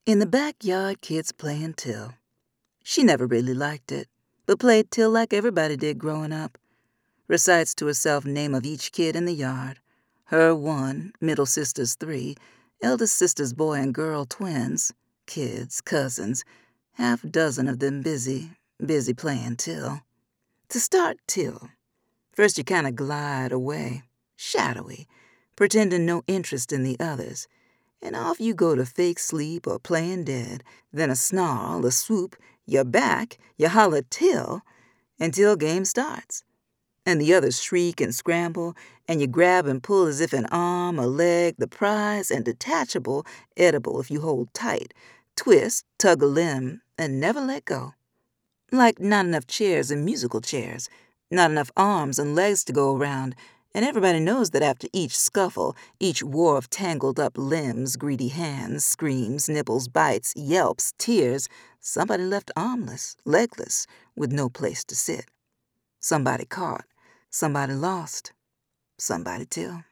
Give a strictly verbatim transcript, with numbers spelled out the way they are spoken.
In the backyard, kids playing till. She never really liked it, but played till like everybody did growing up. Recites to herself name of each kid in the yard. Her one, middle sister's three, eldest sister's boy and girl twins, kids, cousins, half dozen of them busy, busy playing till. To start till, first you kind of glide away, shadowy, pretending no interest in the others, and off you go to fake sleep or playing dead. Then a snarl, a swoop, you're back, you holler till, until game starts. And the others shriek and scramble, and you grab and pull as if an arm, a leg, the prize, and detachable, edible if you hold tight, twist, tug a limb, and never let go. Like not enough chairs and musical chairs, not enough arms and legs to go around, and everybody knows that after each scuffle, each war of tangled up limbs, greedy hands, screams, nibbles, bites, yelps, tears, somebody left armless, legless, with no place to sit. Somebody caught, somebody lost, somebody till.